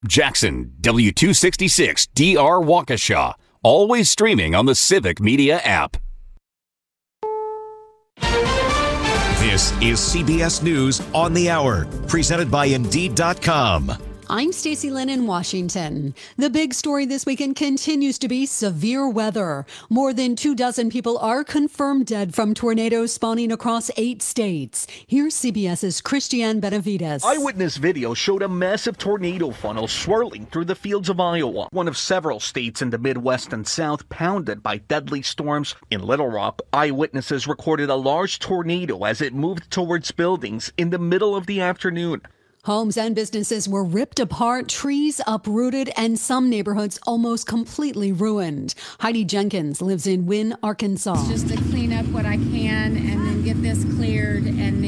Jackson, W266 DR Waukesha. Always streaming on the Civic Media app. This is CBS News on the Hour, presented by Indeed.com. I'm Stacey Lynn in Washington. The big story this weekend continues to be severe weather. More than 24 people are confirmed dead from tornadoes spawning across 8 states. Here's CBS's Christiane Benavides. Eyewitness video showed a massive tornado funnel swirling through the fields of Iowa, one of several states in the Midwest and South pounded by deadly storms. In Little Rock, eyewitnesses recorded a large tornado as it moved towards buildings in the middle of the afternoon. Homes and businesses were ripped apart, trees uprooted, and some neighborhoods almost completely ruined. Heidi Jenkins lives in Wynne, Arkansas. Just to clean up what I can and then get this cleared and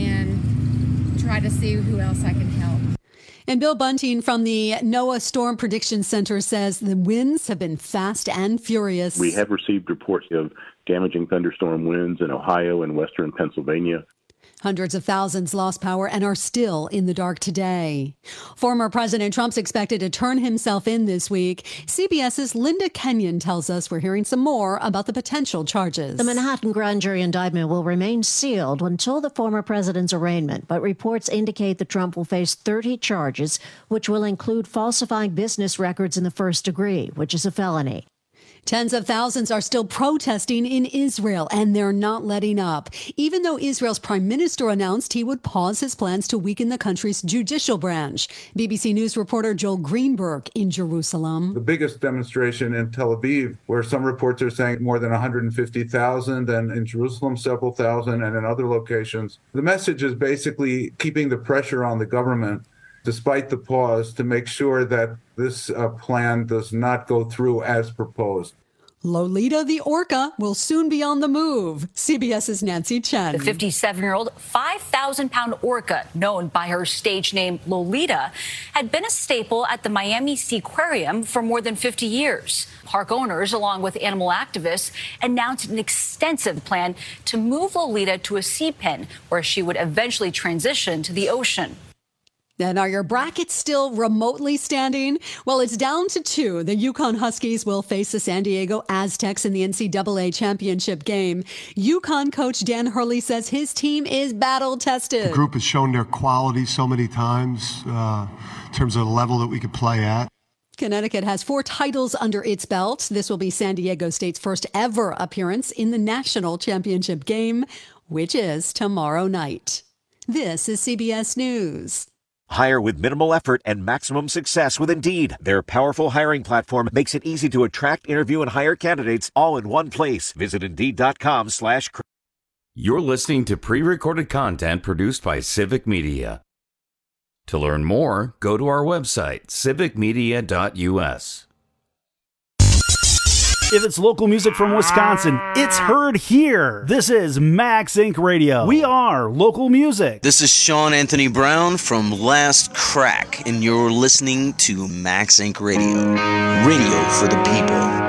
then try to see who else I can help. And Bill Bunting from the NOAA Storm Prediction Center says the winds have been fast and furious. We have received reports of damaging thunderstorm winds in Ohio and western Pennsylvania. Hundreds of thousands lost power and are still in the dark today. Former President Trump's expected to turn himself in this week. CBS's Linda Kenyon tells us we're hearing some more about the potential charges. The Manhattan grand jury indictment will remain sealed until the former president's arraignment, but reports indicate that Trump will face 30 charges, which will include falsifying business records in the first degree, which is a felony. Tens of thousands are still protesting in Israel, and they're not letting up. Even though Israel's prime minister announced he would pause his plans to weaken the country's judicial branch. BBC News reporter Joel Greenberg in Jerusalem. The biggest demonstration in Tel Aviv, where some reports are saying more than 150,000, and in Jerusalem several thousand, and in other locations. The message is basically keeping the pressure on the government, despite the pause, to make sure that this plan does not go through as proposed. Lolita the orca will soon be on the move. CBS's Nancy Chen. The 57-year-old, 5,000-pound orca, known by her stage name Lolita, had been a staple at the Miami Seaquarium for more than 50 years. Park owners, along with animal activists, announced an extensive plan to move Lolita to a sea pen, where she would eventually transition to the ocean. And are your brackets still remotely standing? Well, it's down to 2. The UConn Huskies will face the San Diego Aztecs in the NCAA championship game. UConn coach Dan Hurley says his team is battle-tested. The group has shown their quality so many times in terms of the level that we could play at. Connecticut has 4 titles under its belt. This will be San Diego State's first ever appearance in the national championship game, which is tomorrow night. This is CBS News. Hire with minimal effort and maximum success with Indeed. Their powerful hiring platform makes it easy to attract, interview, and hire candidates all in one place. Visit Indeed.com/. You're listening to pre-recorded content produced by Civic Media. To learn more, go to our website, civicmedia.us. If it's local music from Wisconsin, it's heard here. This is Max Inc. Radio. We are local music. This is Sean Anthony Brown from Last Crack, and you're listening to Max Inc. Radio. Radio for the people.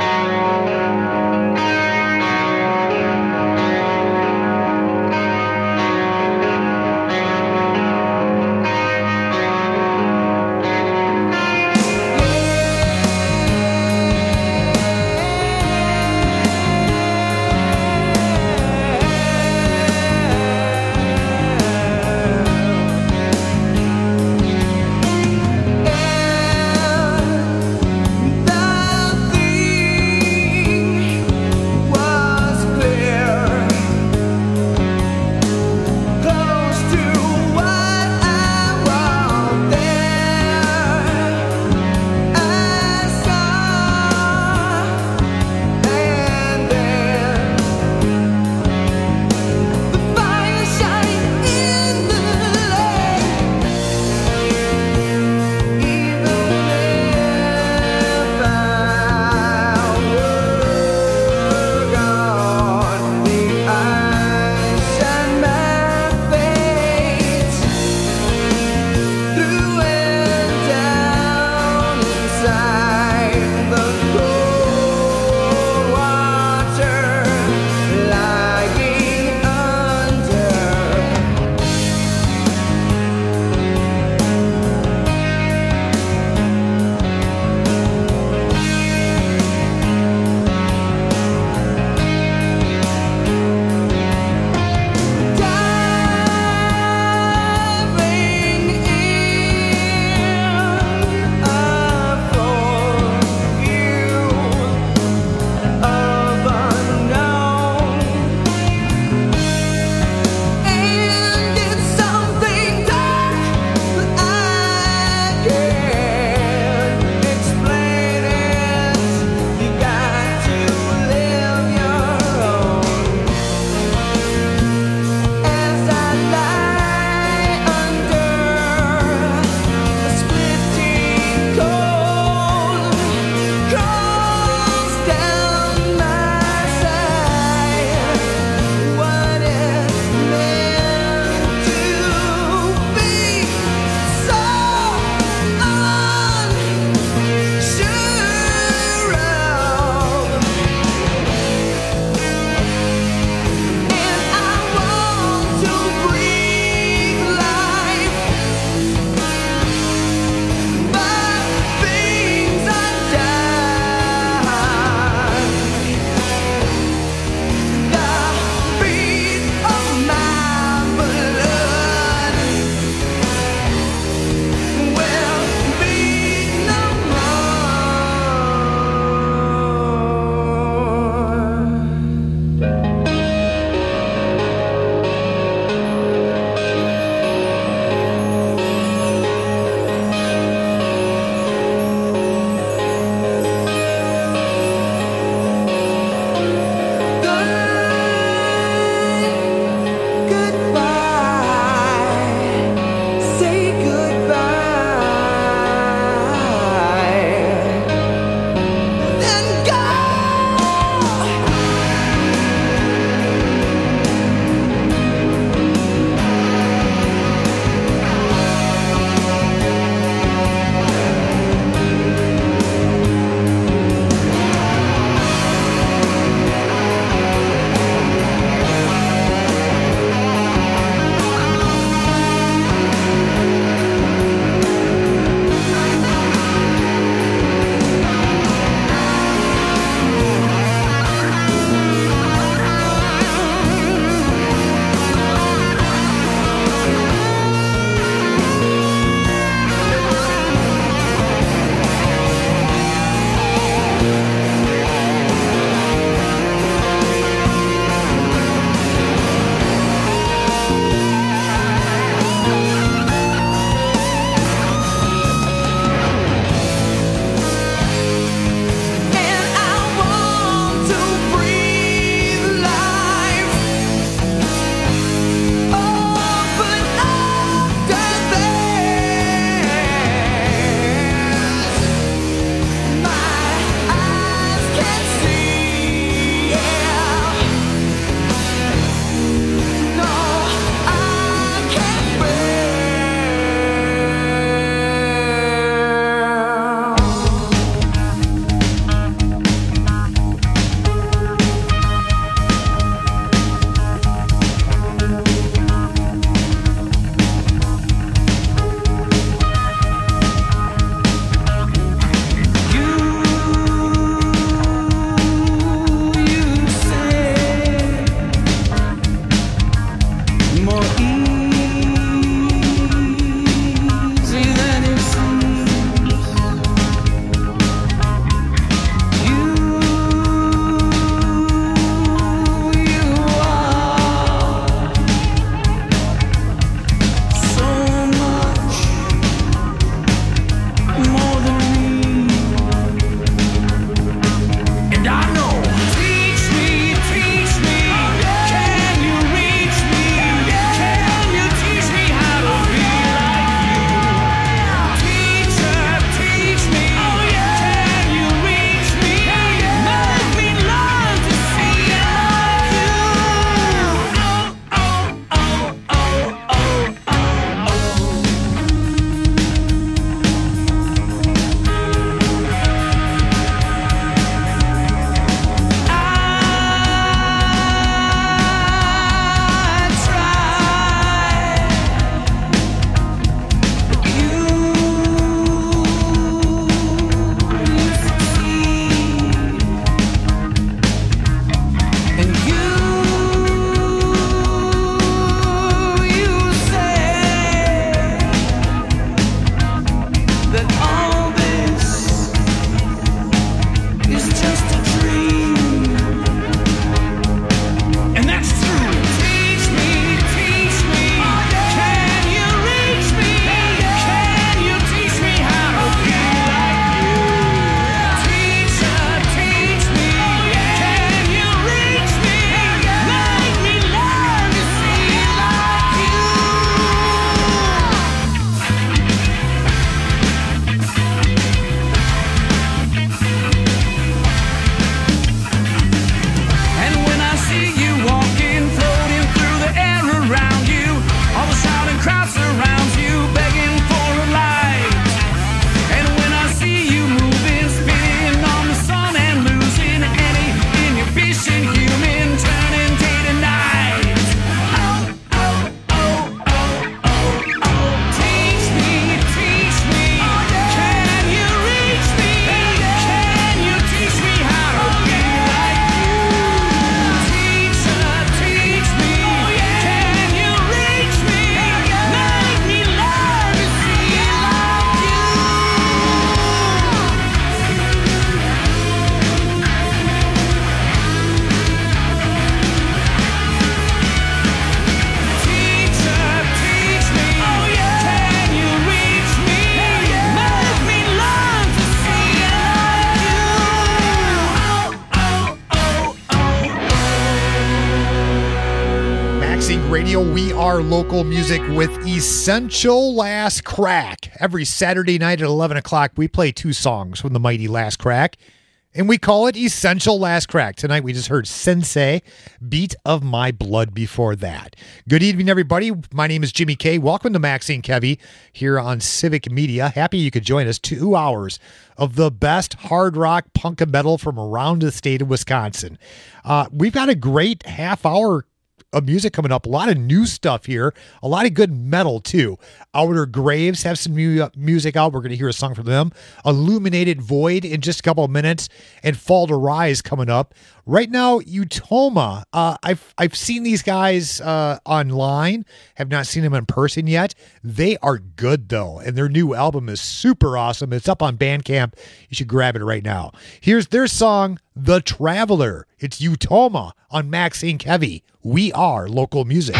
Radio. We are local music with Essential Last Crack. Every Saturday night at 11 o'clock, we play 2 songs from the mighty Last Crack, and we call it Essential Last Crack. Tonight we just heard Sensei, Beat of My Blood before that. Good evening, everybody. My name is Jimmy K. Welcome to Maxine Kevy here on Civic Media. Happy you could join us. 2 hours of the best hard rock, punk, and metal from around the state of Wisconsin. We've got a great half hour of music coming up. A lot of new stuff here. A lot of good metal, too. Outer Graves have some new music out. We're going to hear a song from them. Illuminated Void in just a couple of minutes. And Fall to Rise coming up. Right now, Utoma. I've seen these guys online. Have not seen them in person yet. They are good, though. And their new album is super awesome. It's up on Bandcamp. You should grab it right now. Here's their song, The Traveler. It's Utoma on Maxine Kevy. We are local music.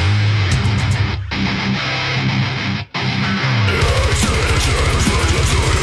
It's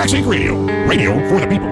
Max Inc. Radio. Radio for the people.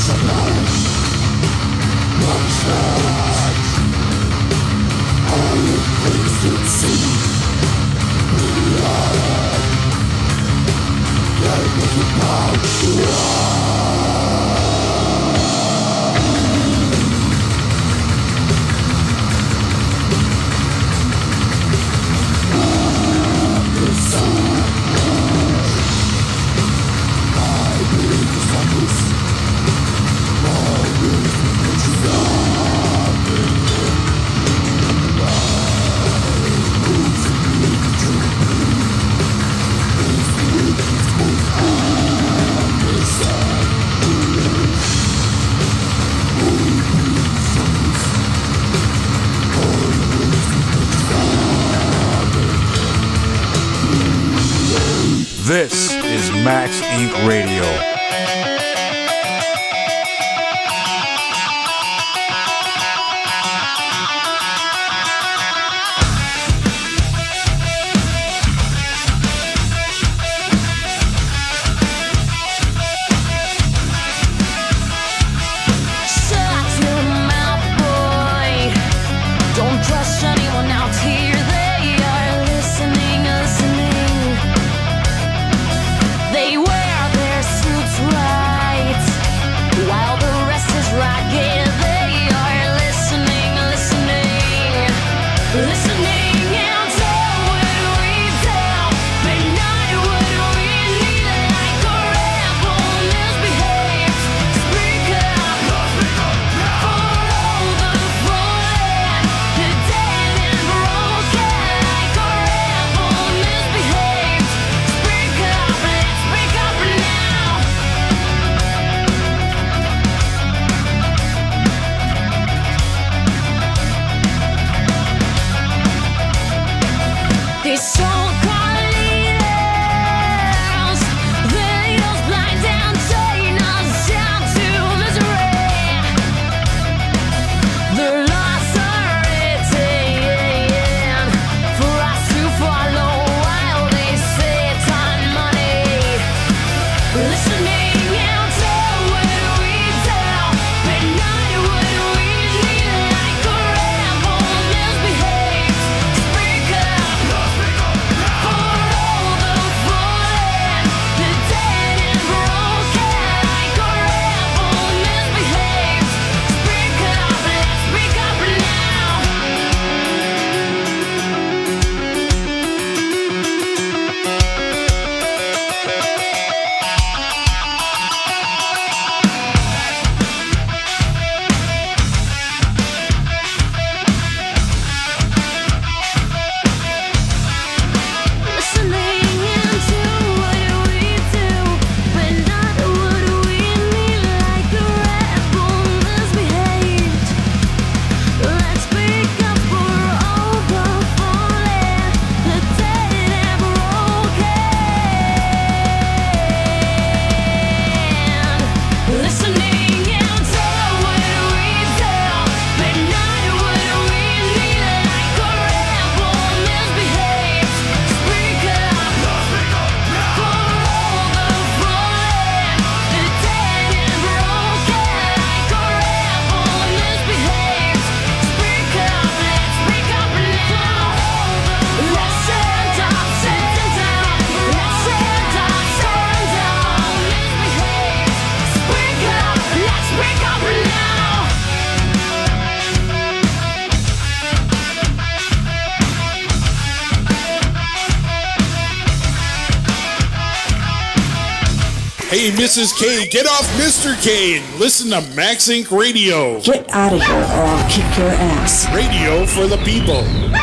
This is Max Inc. Radio. Hey, Mrs. K, get off Mr. K and listen to Max Inc. Radio. Get out of here or I'll kick your ass. Radio for the people.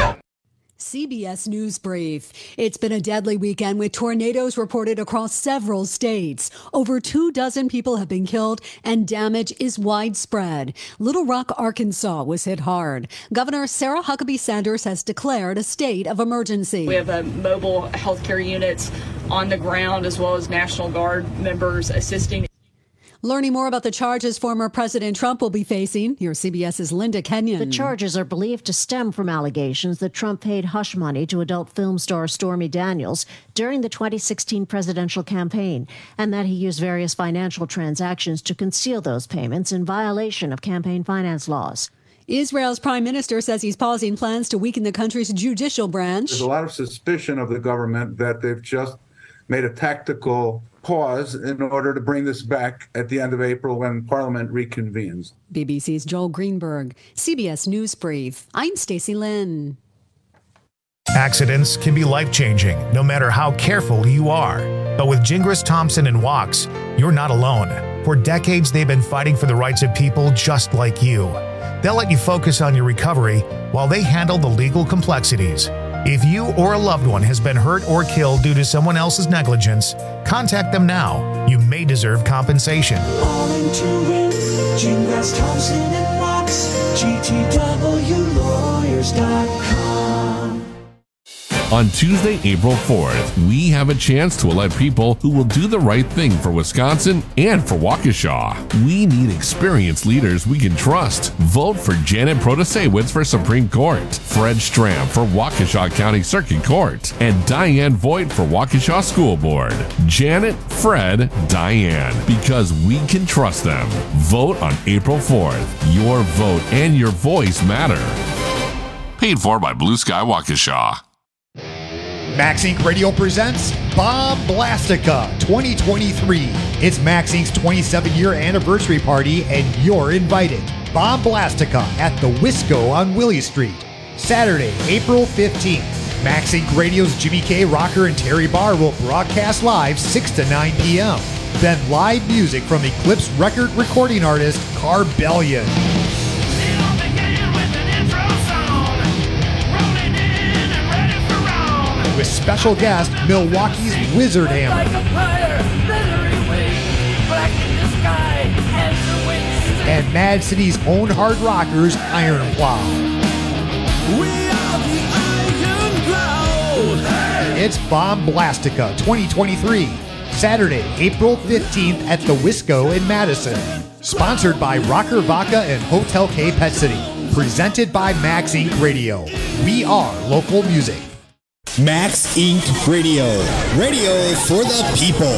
CBS News Brief. It's been a deadly weekend with tornadoes reported across several states. Over 24 people have been killed and damage is widespread. Little Rock, Arkansas was hit hard. Governor Sarah Huckabee Sanders has declared a state of emergency. We have mobile healthcare units on the ground as well as National Guard members assisting. Learning more about the charges former President Trump will be facing, here's CBS's Linda Kenyon. The charges are believed to stem from allegations that Trump paid hush money to adult film star Stormy Daniels during the 2016 presidential campaign, and that he used various financial transactions to conceal those payments in violation of campaign finance laws. Israel's prime minister says he's pausing plans to weaken the country's judicial branch. There's a lot of suspicion of the government that they've just made a tactical pause in order to bring this back at the end of April when Parliament reconvenes. BBC's Joel Greenberg, CBS News Brief. I'm Stacey Lynn. Accidents can be life-changing, no matter how careful you are. But with Gingras Thompson and Wachs, you're not alone. For decades, they've been fighting for the rights of people just like you. They'll let you focus on your recovery while they handle the legal complexities. If you or a loved one has been hurt or killed due to someone else's negligence, contact them now. You may deserve compensation. All into it. Gingras Thompson and Wachs. GTWlawyers.com. On Tuesday, April 4th, we have a chance to elect people who will do the right thing for Wisconsin and for Waukesha. We need experienced leaders we can trust. Vote for Janet Protasewicz for Supreme Court, Fred Stram for Waukesha County Circuit Court, and Diane Voigt for Waukesha School Board. Janet, Fred, Diane, because we can trust them. Vote on April 4th. Your vote and your voice matter. Paid for by Blue Sky Waukesha. Max Inc. Radio presents Bomb Blastica 2023. It's Max Inc.'s 27-year anniversary party, and you're invited. Bomb Blastica at the Wisco on Willie Street. Saturday, April 15th. Max Inc. Radio's Jimmy K. Rocker and Terry Barr will broadcast live 6 to 9 p.m. Then live music from Eclipse record recording artist Carbellion. With special guest, Milwaukee's Wizard Hammer. And Mad City's own hard rockers, Iron Plow. It's Bomb Blastica 2023, Saturday, April 15th at the Wisco in Madison. Sponsored by Rocker Vodka and Hotel K Pet City. Presented by Max Inc. Radio. We are local music. Max Inc. Radio. Radio for the people.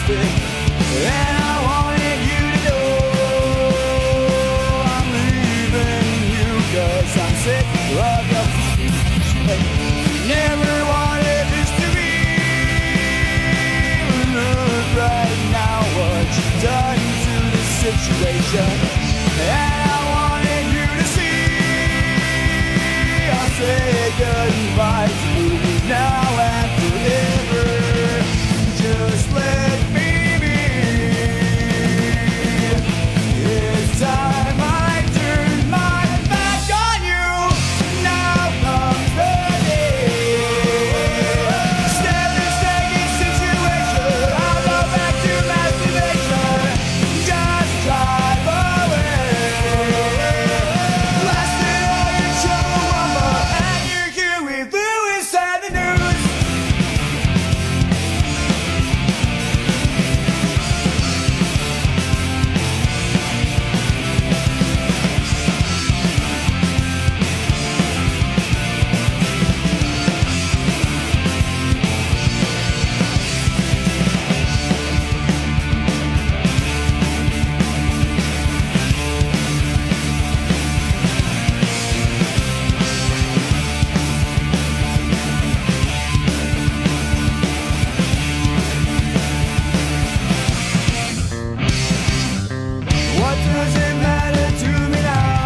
honesty. And I wanted you to know I'm leaving you, 'cause I'm sick of your never wanted this to be. Look right now what you've done to the situation. And I wanted you to see I'll say goodbye to you now and forever. Just let me be. It's time I turn my back on you. Now comes the day. Devastating situation. I'll go back to masturbation. Just drive away. Blasting all your trouble, mama, and you're here with Lewis and the news. What does it matter to me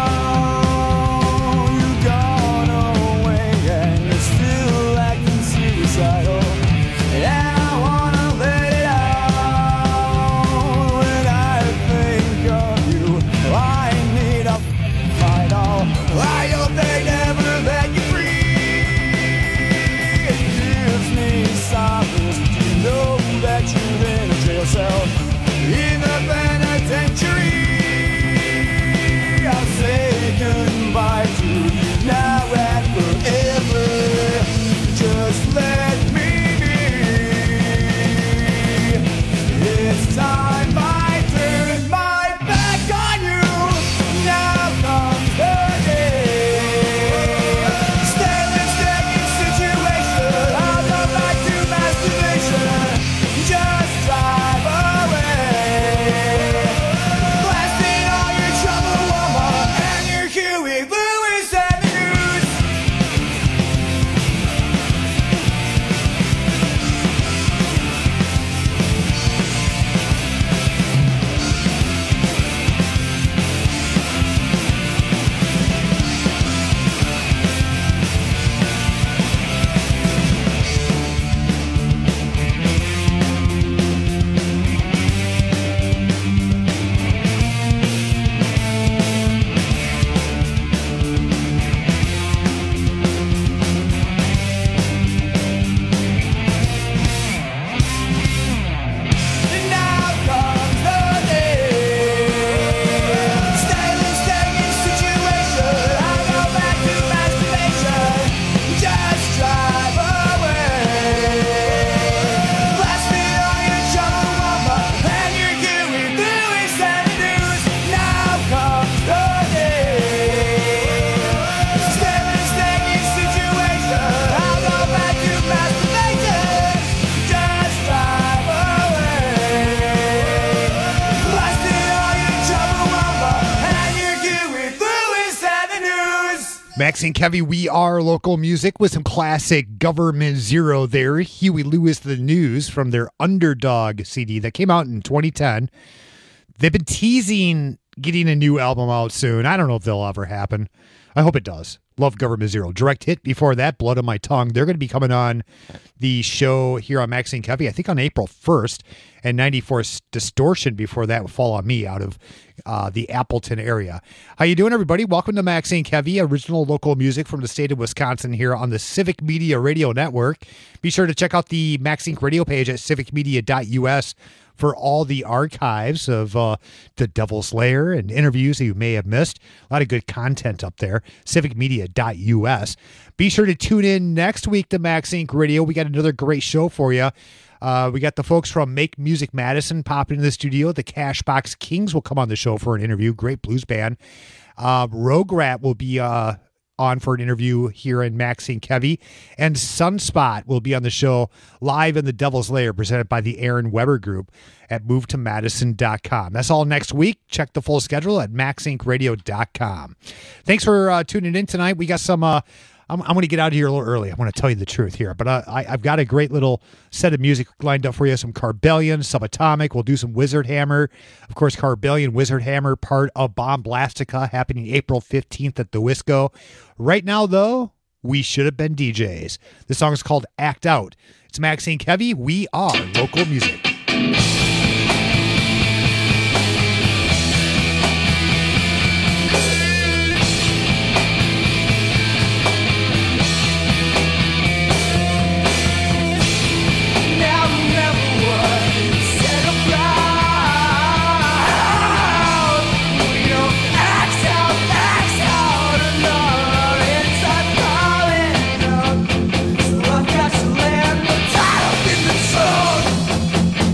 now? You've gone away and you're still acting suicidal. And I wanna let it out. When I think of you, I need a fight all. Why don't they never let you free? It gives me solace to know that you're in a jail cell. In the penitentiary, I'll say goodbye to you now and forever. Just let me be. It's time I turn my back on you. Now comes the day. Stainless taking situation. I'll go back to masturbation. Just drive away. Blasting all your trouble, woman, and you're here with Lewis and the news. Now comes the day. Stainless taking situation. I'll go back to masturbation. Just drive away. Blasting all your trouble, mama, and you're here with Lewis and the news. Now comes the day. Stainless taking situation. I'll go back to masturbation. Just drive away. Blasting all your trouble, mama, and you're here with Lewis and the news. Max and Kevy, we are local music with some classic Government Zero there. Huey Lewis, The News from their Underdog CD that came out in 2010. They've been teasing getting a new album out soon. I don't know if they'll ever happen. I hope it does. Love Government Zero. Direct Hit before that, Blood on My Tongue. They're going to be coming on the show here on Max and Kevy, I think on April 1st, and 94 Distortion before that will Fall on Me out of the Appleton area. How you doing, everybody? Welcome to Max and Kevy, original local music from the state of Wisconsin here on the Civic Media Radio Network. Be sure to check out the Max Inc. radio page at civicmedia.us for all the archives of The Devil's Lair and interviews that you may have missed. A lot of good content up there. civicmedia.us. Be sure to tune in next week to Max Inc. Radio. We got another great show for you. We got the folks from Make Music Madison popping into the studio. The Cashbox Kings will come on the show for an interview. Great blues band. Rogue Rat will be on for an interview here in Maxine Kevy. And Sunspot will be on the show live in the Devil's Lair, presented by the Aaron Weber Group at movetomadison.com. That's all next week. Check the full schedule at maxincradio.com. Thanks for tuning in tonight. We got some... I'm going to get out of here a little early. I want to tell you the truth here, but I've got a great little set of music lined up for you. Some Carbellion, Subatomic. We'll do some Wizard Hammer. Of course, Carbellion, Wizard Hammer, part of Bomb Blastica, happening April 15th at the Wisco. Right now, though, we should have been DJs. This song is called Act Out. It's Maxine Kevy. We are local music. So I've got to land the title in the zone.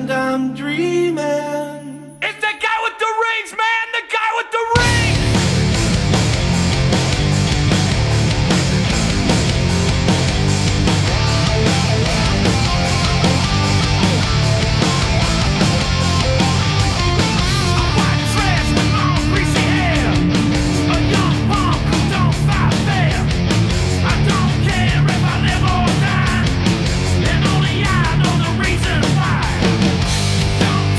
and I'm dreaming. It's the guy with the rings, man! The guy with the rings! Don't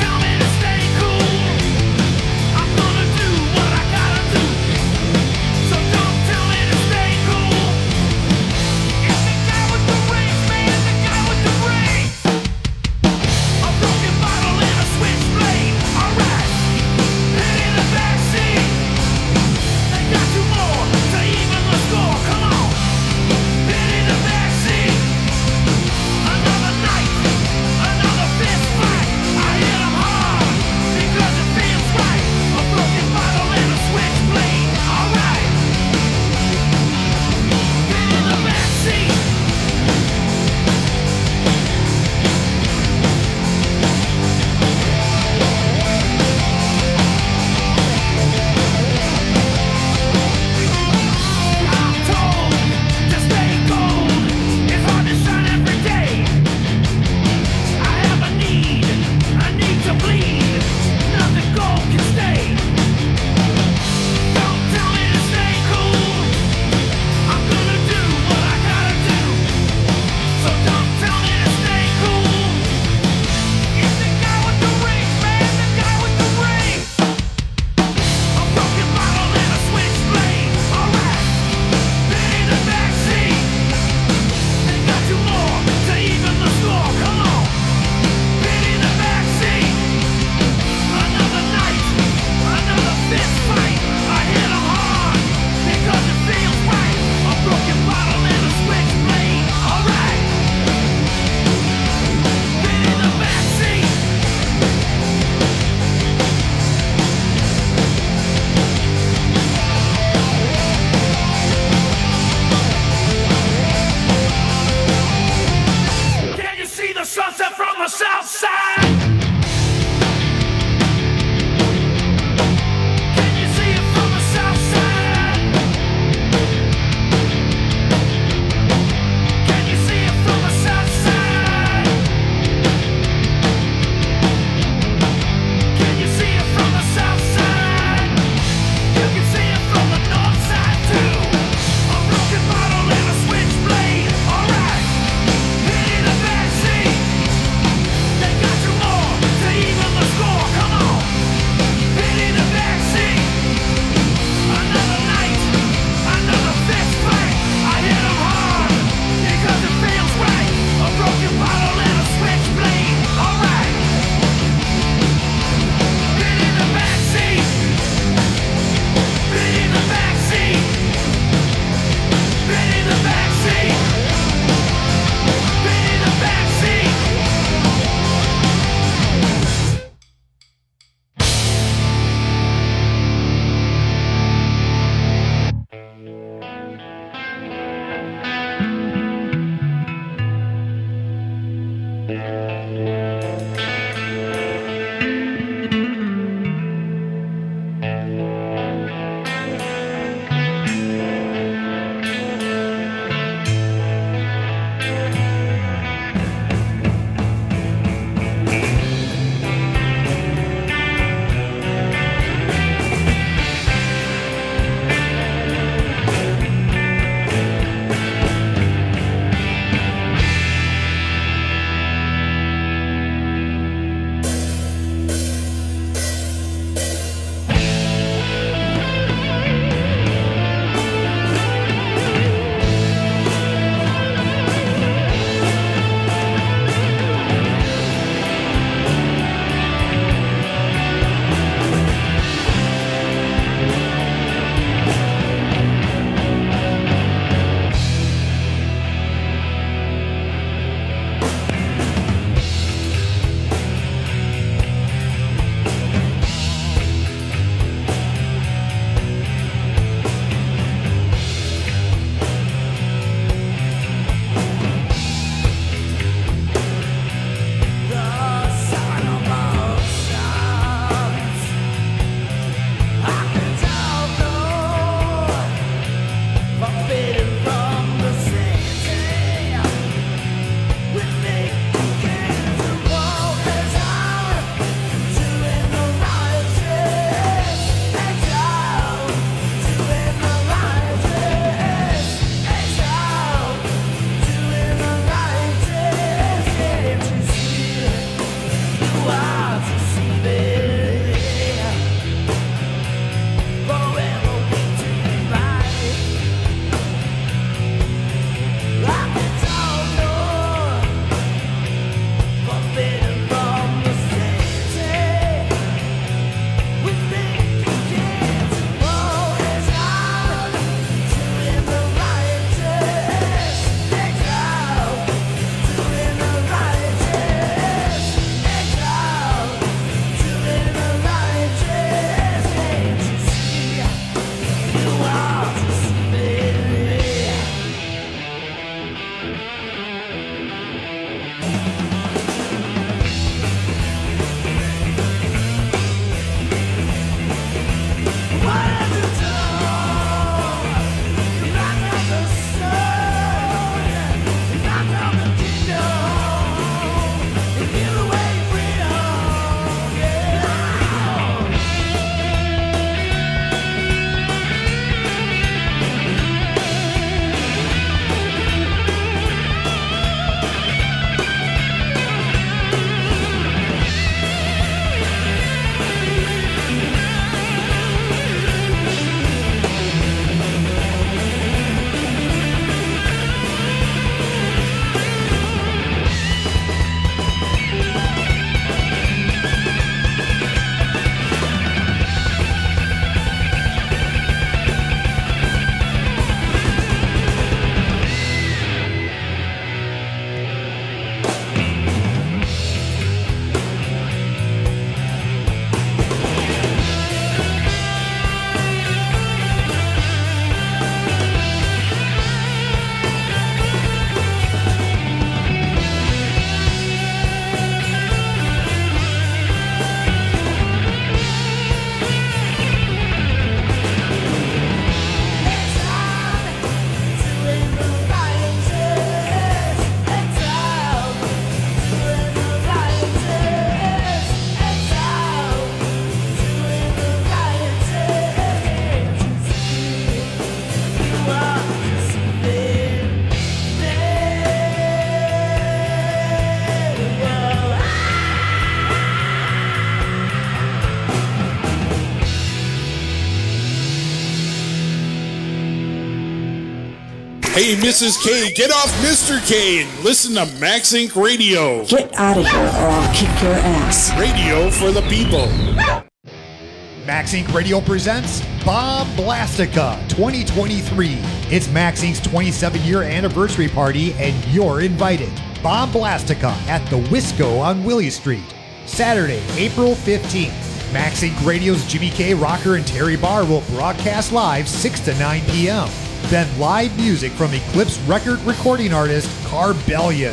Hey, Mrs. K, get off Mr. K and listen to Max Inc. Radio. Get out of here or I'll kick your ass. Radio for the people. Max Inc. Radio presents Bomb Blastica 2023. It's Max Inc.'s 27-year anniversary party, and you're invited. Bomb Blastica at the Wisco on Willie Street. Saturday, April 15th. Max Inc. Radio's Jimmy K. Rocker and Terry Barr will broadcast live 6 to 9 p.m. Then live music from Eclipse record recording artist Carbellion.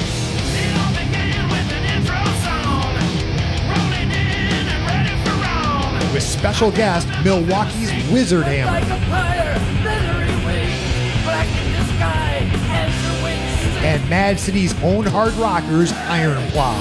With special guest Milwaukee's Wizard Hammer. And Mad City's own hard rockers Iron Plow.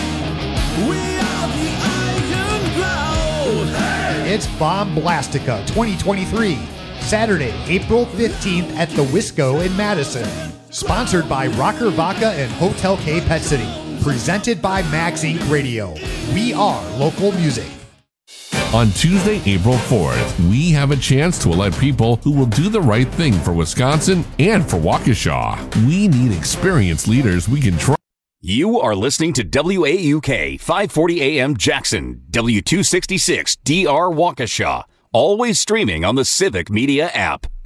It's Bomb Blastica 2023, Saturday, April 15th at the Wisco in Madison. Sponsored by Rocker Vodka and Hotel K Pet City. Presented by Max Inc. Radio. We are local music. On Tuesday, April 4th, we have a chance to elect people who will do the right thing for Wisconsin and for Waukesha. We need experienced leaders we can trust. You are listening to WAUK 540 AM Jackson, W266 DR Waukesha, always streaming on the Civic Media app.